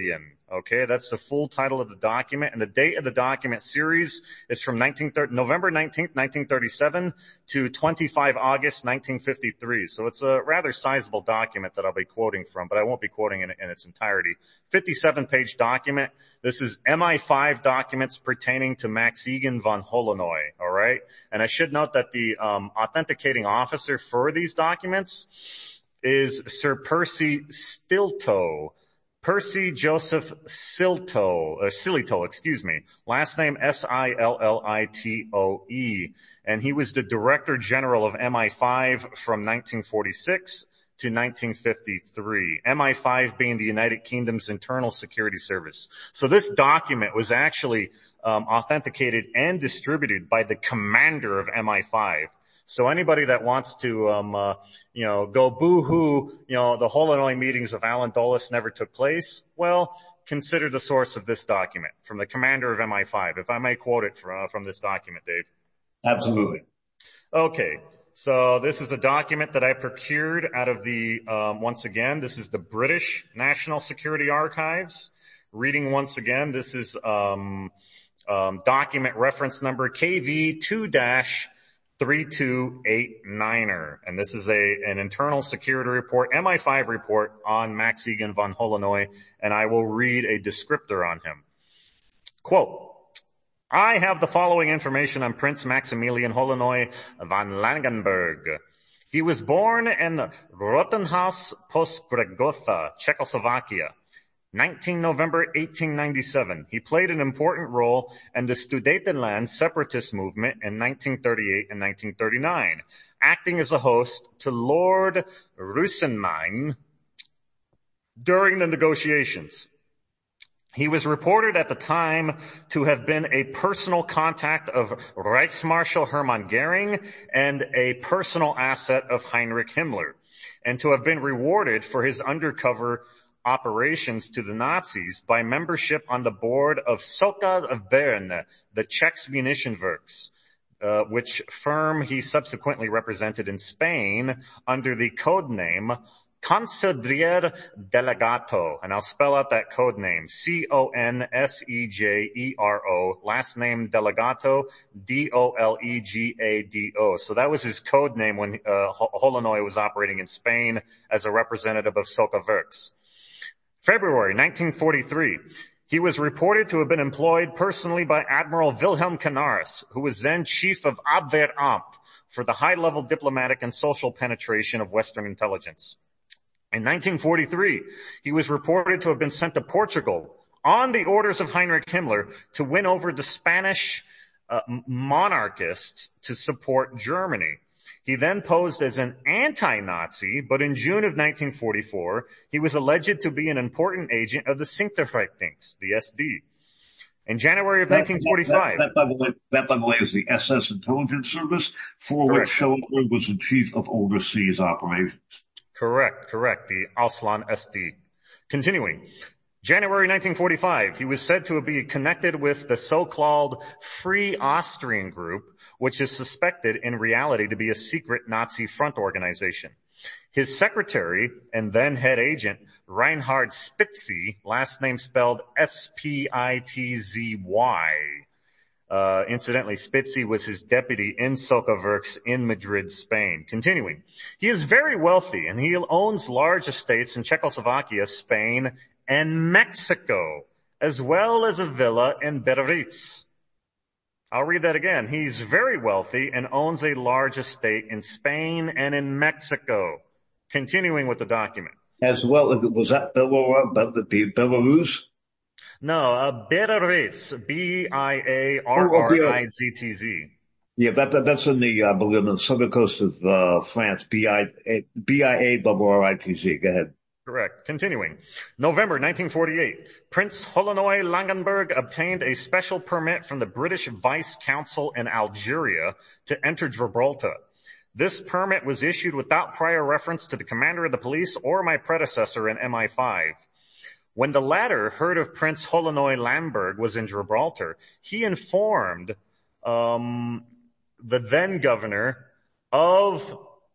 Okay, that's the full title of the document, and the date of the document series is from November nineteenth, nineteen thirty-seven to twenty-fifth of August, nineteen fifty-three. So it's a rather sizable document that I'll be quoting from, but I won't be quoting it in its entirety. fifty-seven page document. This is M I five documents pertaining to Max Egan von Holonoy, all right? And I should note that the um, authenticating officer for these documents is Sir Percy Stilto. Percy Joseph Silto, or Silito, excuse me. Last name S I L L I T O E. And he was the Director General of M I five from nineteen forty-six to nineteen fifty-three. M I five being the United Kingdom's Internal Security Service. So this document was actually um, authenticated and distributed by the commander of M I five. So anybody that wants to, um, uh, you know, go boo-hoo, you know, the Holonoy meetings of Alan Dulles never took place, well, consider the source of this document from the commander of M I five, if I may quote it from, uh, from this document, Dave. Absolutely. Okay. So this is a document that I procured out of the, um, once again, this is the British National Security Archives. Reading once again, this is, um, um, document reference number K V two three two eight niner. And this is a, an internal security report, M I five report on Max Egan von Holonoy, and I will read a descriptor on him. Quote, I have the following information on Prince Maximilian Holonoy von Langenberg. He was born in Rottenhaus Postgregotha, Czechoslovakia. nineteenth of November eighteen ninety-seven. He played an important role in the Sudetenland separatist movement in nineteen thirty-eight and nineteen thirty-nine, acting as a host to Lord Rusenstein during the negotiations. He was reported at the time to have been a personal contact of Reichsmarschall Hermann Goering and a personal asset of Heinrich Himmler, and to have been rewarded for his undercover operations to the Nazis by membership on the board of Soka of Bern, the Czech munition works, uh, which firm he subsequently represented in Spain under the code name Consejero Delegato. And I'll spell out that code name, C O N S E J E R O, last name Delegato, D O L E G A D O. So that was his code name when uh, Holonoy was operating in Spain as a representative of Soka Works. February nineteen forty-three, he was reported to have been employed personally by Admiral Wilhelm Canaris, who was then chief of Abwehramt for the high-level diplomatic and social penetration of Western intelligence. In nineteen forty-three, he was reported to have been sent to Portugal on the orders of Heinrich Himmler to win over the Spanish uh, monarchists to support Germany. He then posed as an anti-Nazi, but in June of nineteen forty-four, he was alleged to be an important agent of the Sinterfechtdienst, the S D. In January of that, nineteen forty-five... That, that, that, by the way, that, by the way, is the S S Intelligence Service, for Correct. which Schellenberg was the chief of overseas operations. Correct, correct, the Ausland S D. Continuing. January nineteen forty-five, he was said to be connected with the so-called Free Austrian Group, which is suspected in reality to be a secret Nazi front organization. His secretary and then head agent, Reinhard Spitzy, last name spelled S P I T Z Y. Uh, incidentally, Spitzy was his deputy in Soka Works in Madrid, Spain. Continuing. He is very wealthy and he owns large estates in Czechoslovakia, Spain, and Mexico, as well as a villa in Biarritz. I'll read that again. He's very wealthy and owns a large estate in Spain and in Mexico. Continuing with the document. As well, was that Belarus? No, uh, Biarritz, B I A R R I Z T Z. Yeah, that, that that's in the, I believe, on the southern coast of uh, France, B I A B I A R R I T Z. Go ahead. Correct. Continuing. November nineteen forty-eight, Prince Holonoy Langenberg obtained a special permit from the British Vice Consul in Algeria to enter Gibraltar. This permit was issued without prior reference to the commander of the police or my predecessor in M I five. When the latter heard of Prince Holonoy Langenberg was in Gibraltar, he informed um, the then governor of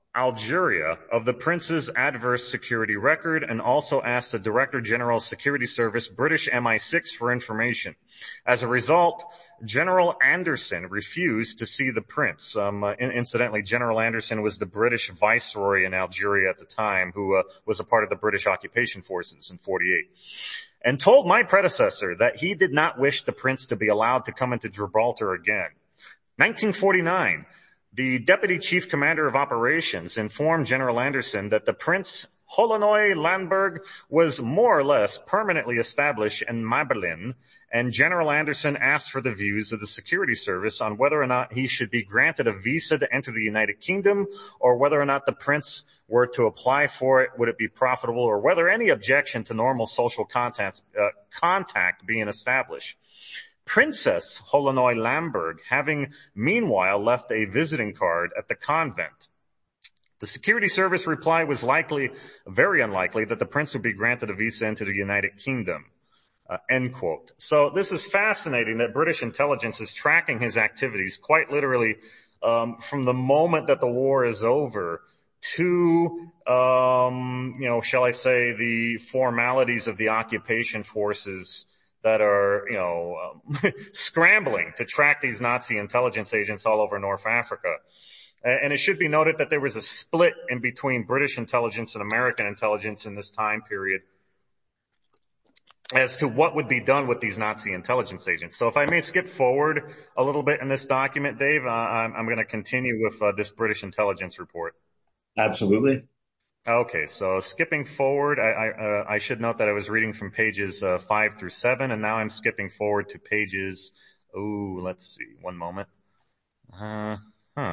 Algeria of the prince's adverse security record and also asked the Director General Security Service, British M I six, for information. As a result, General Anderson refused to see the prince. Um, uh, incidentally, General Anderson was the British viceroy in Algeria at the time, who uh, was a part of the British occupation forces in forty-eight, and told my predecessor that he did not wish the prince to be allowed to come into Gibraltar again. nineteen forty-nine. The Deputy Chief Commander of Operations informed General Anderson that the Prince Holonoy Landberg was more or less permanently established in Maybelline, and General Anderson asked for the views of the security service on whether or not he should be granted a visa to enter the United Kingdom, or whether or not the prince were to apply for it, would it be profitable, or whether any objection to normal social contacts, uh, contact being established. Princess Holonoy Landberg, having meanwhile left a visiting card at the convent. The security service reply was likely, very unlikely, that the prince would be granted a visa into the United Kingdom. Uh, end quote. So this is fascinating that British intelligence is tracking his activities quite literally um, from the moment that the war is over to, um, you know, shall I say, the formalities of the occupation forces that are, you know, um, scrambling to track these Nazi intelligence agents all over North Africa. And it should be noted that there was a split in between British intelligence and American intelligence in this time period as to what would be done with these Nazi intelligence agents. So if I may skip forward a little bit in this document, Dave, uh, I'm, I'm going to continue with uh, this British intelligence report. Absolutely. Okay, so skipping forward, I, I, uh, I should note that I was reading from pages uh, five through seven, and now I'm skipping forward to pages, oh, let's see, one moment. Uh, huh.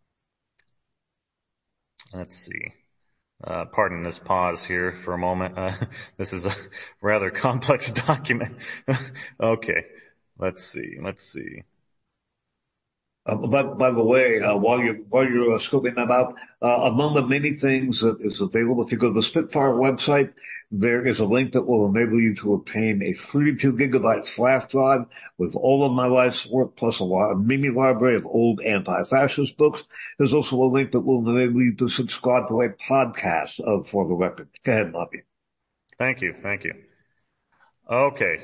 Let's see. Uh, pardon this pause here for a moment. Uh, this is a rather complex document. Okay, let's see, let's see. Uh, by, by the way, uh, while you're, while you're uh, scoping that out, uh, among the many things that is available, if you go to the Spitfire website, there is a link that will enable you to obtain a thirty-two gigabyte flash drive with all of my life's work, plus a, lot, a mini library of old anti-fascist books. There's also a link that will enable you to subscribe to a podcast of For the Record. Go ahead, Bobby. Thank you, thank you. Okay.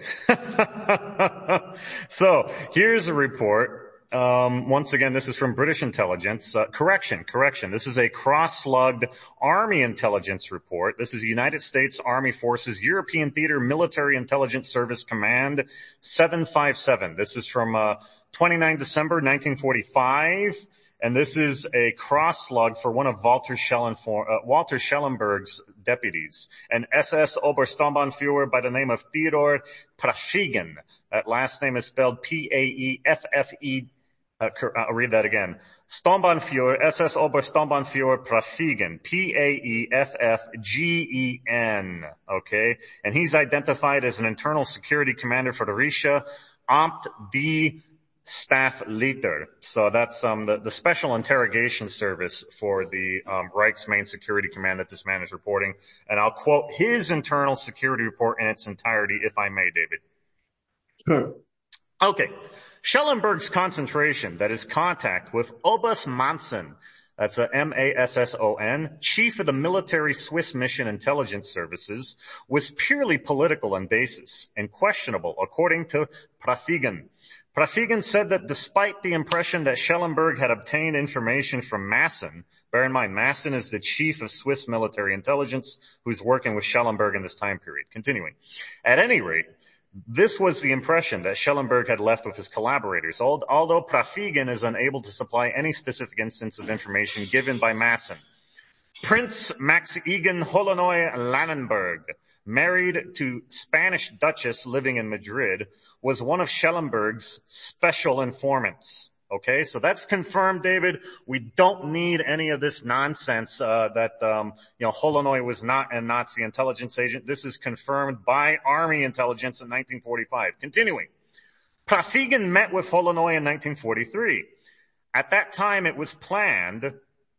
So, here's a report. Um, once again, this is from British intelligence. Uh, correction, correction. This is a cross-slugged Army intelligence report. This is United States Army Forces European Theater Military Intelligence Service Command seven five seven. This is from uh, twenty-ninth of December nineteen forty-five, and this is a cross-slug for one of Walter, Schellenfor- uh, Walter Schellenberg's deputies, an S S Obersturmbannführer by the name of Theodor Prafigen. That last name is spelled P A E F F E. Uh, I'll read that again. Sturmbannführer, S S Obersturmbannführer Prafigen, P A E F F G E N, okay? And he's identified as an internal security commander for the Risha Amt die Staff Leiter. So that's um the, the special interrogation service for the um Reich's main security command that this man is reporting. And I'll quote his internal security report in its entirety, if I may, David. Sure. Okay. Schellenberg's concentration, that is contact with Oberst Manson, that's a M A S S O N, chief of the military Swiss mission intelligence services, was purely political in basis and questionable, according to Prafigen. Prafigen said that despite the impression that Schellenberg had obtained information from Masson, bear in mind, Masson is the chief of Swiss military intelligence who's working with Schellenberg in this time period. Continuing. At any rate, this was the impression that Schellenberg had left with his collaborators, although Prafigen is unable to supply any specific instance of information given by Masson. Prince Max-Eugen Holonoy Landenberg, married to Spanish Duchess living in Madrid, was one of Schellenberg's special informants. Okay, so that's confirmed, David. We don't need any of this nonsense uh that um you know Holonoy was not a Nazi intelligence agent. This is confirmed by Army intelligence in nineteen forty-five. Continuing. Prafigen met with Holonoy in nineteen forty-three. At that time, it was planned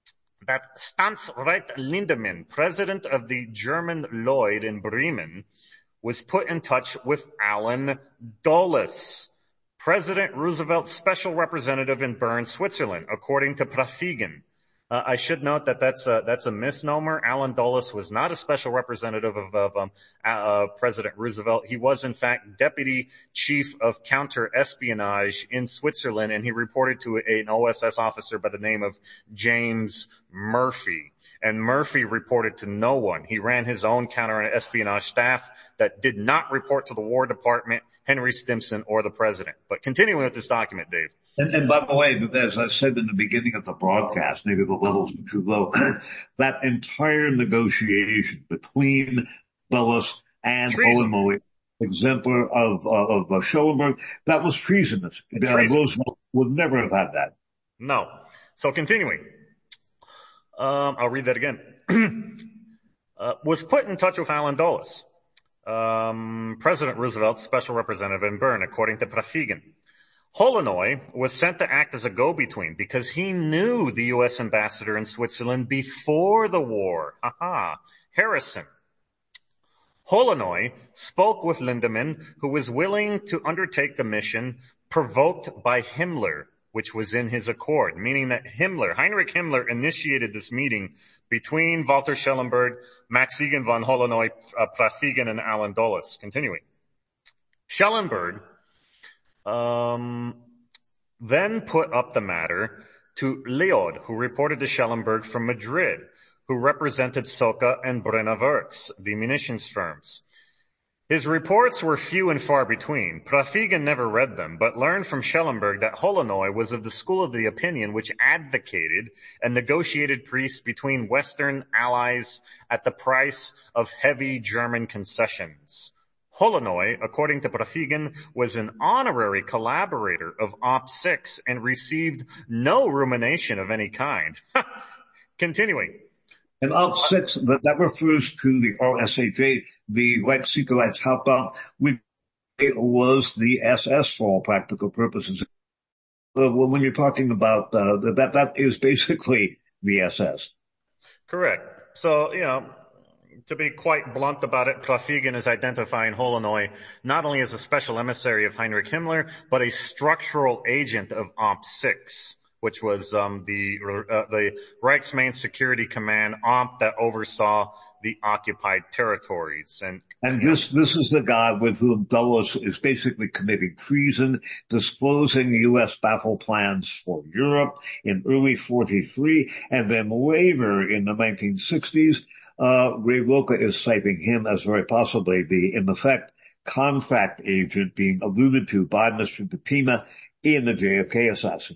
that Stanz Reit Lindemann, president of the German Lloyd in Bremen, was put in touch with Alan Dulles, President Roosevelt's special representative in Bern, Switzerland, according to Prafigen. Uh, I should note that that's a, that's a misnomer. Allen Dulles was not a special representative of, of um, uh, President Roosevelt. He was, in fact, deputy chief of counter-espionage in Switzerland, and he reported to a, an O S S officer by the name of James Murphy. And Murphy reported to no one. He ran his own counter-espionage staff that did not report to the War Department, Henry Stimson, or the president. But continuing with this document, Dave. And, and by the way, as I said in the beginning of the broadcast, maybe the levels were too low, that entire negotiation between Dulles and Holonoy, exemplar of, uh, of uh, Schellenberg, that was treasonous. Uh, Roosevelt would never have had that. No. So continuing. Um, I'll read that again. uh, was put in touch with Allen Dulles, um, President Roosevelt's special representative in Bern, according to Prafigan. Holonoy was sent to act as a go-between because he knew the U S ambassador in Switzerland before the war. Aha. Harrison. Holonoy spoke with Lindemann, who was willing to undertake the mission provoked by Himmler, which was in his accord, meaning that Himmler, Heinrich Himmler, initiated this meeting between Walter Schellenberg, Max-Siegen von Holonoy, uh, Prafigan, and Allen Dulles. Continuing. Schellenberg um, then put up the matter to Leod, who reported to Schellenberg from Madrid, who represented Soka and Brenna Works, the munitions firms. His reports were few and far between. Prafigan never read them, but learned from Schellenberg that Holonoy was of the school of the opinion which advocated a negotiated peace between Western allies at the price of heavy German concessions. Holonoy, according to Prafigan, was an honorary collaborator of Op six and received no rumination of any kind. Continuing. And Op six, that, that refers to the R S H A, the Reichssicherheitshauptamt, which was the S S for all practical purposes. Uh, when you're talking about uh, that, that is basically the S S. Correct. So, you know, to be quite blunt about it, Prafigan is identifying Holonoy not only as a special emissary of Heinrich Himmler, but a structural agent of Op six, which was um, the uh, the Reich's main security command, O M P, that oversaw the occupied territories. And and this this is the guy with whom Dulles is basically committing treason, disclosing U S battle plans for Europe in early forty-three, and then later in the nineteen sixties, uh, Ray Roca is citing him as very possibly the, in effect, contract agent being alluded to by Mister DePima in the J F K assassination.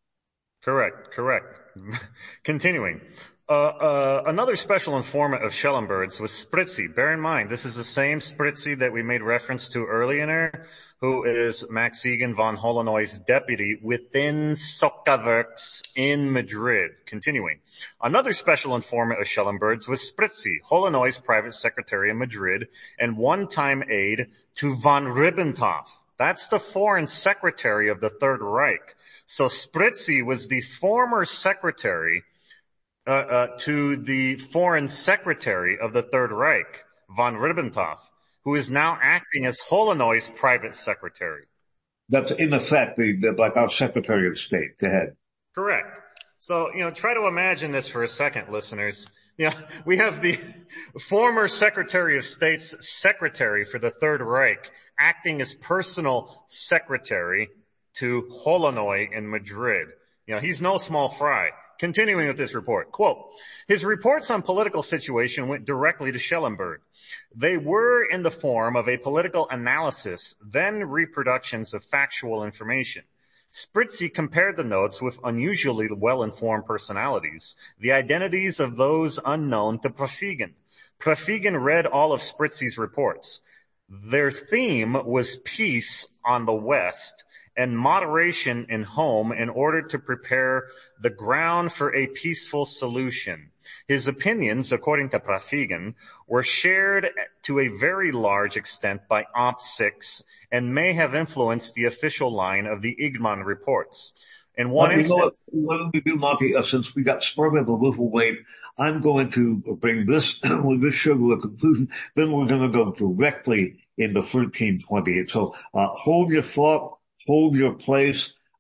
Correct, correct. Continuing. Uh, uh, another special informant of Schellenberg's was Spritzy. Bear in mind, this is the same Spritzy that we made reference to earlier, who is Max-Siegen von Holonoy's deputy within Soka Works in Madrid. Continuing. Another special informant of Schellenberg's was Spritzy, Holonoy's private secretary in Madrid and one-time aide to von Ribbentrop. That's the foreign secretary of the Third Reich. So Spritzy was the former secretary uh, uh, to the foreign secretary of the Third Reich, von Ribbentrop, who is now acting as Holonoy's private secretary. That's in effect the, the like our Secretary of State. Go ahead. Correct. So, you know, try to imagine this for a second, listeners. You know, we have the former Secretary of State's secretary for the Third Reich acting as personal secretary to Holonoy in Madrid. You know, he's no small fry. Continuing with this report, quote, his reports on political situation went directly to Schellenberg. They were in the form of a political analysis, then reproductions of factual information. Spritzy compared the notes with unusually well-informed personalities, the identities of those unknown to Prafigan. Prafigan read all of Spritzy's reports. Their theme was peace on the West and moderation in home in order to prepare the ground for a peaceful solution. His opinions, according to Prafigan, were shared to a very large extent by Op six and may have influenced the official line of the Igman reports. In one well, instance, you know what, what we do, Monty, uh, since we got started a little late, I'm going to bring this, this show to a conclusion. Then we're going to go directly into thirteen twenty-eight. So, uh, hold your thought, hold your place.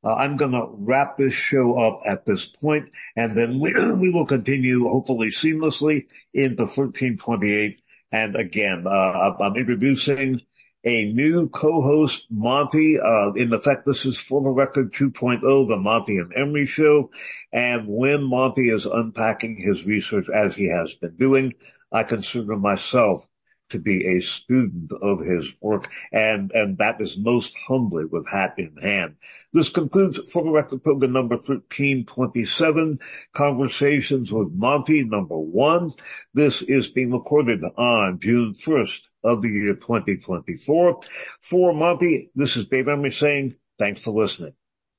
Uh, I'm going to wrap this show up at this point, and then we, we will continue, hopefully seamlessly, into thirteen twenty-eight. And again, uh, I'm introducing a new co-host, Monty. Uh, in effect, this is For the Record two point oh, the Monty and Emery Show. And when Monty is unpacking his research, as he has been doing, I consider myself to be a student of his work, and, and that is most humbly with hat in hand. This concludes For the Record program number thirteen twenty-seven, Conversations with Monty number one. This is being recorded on June first of the year twenty twenty-four. For Monty, this is Dave Emery saying thanks for listening.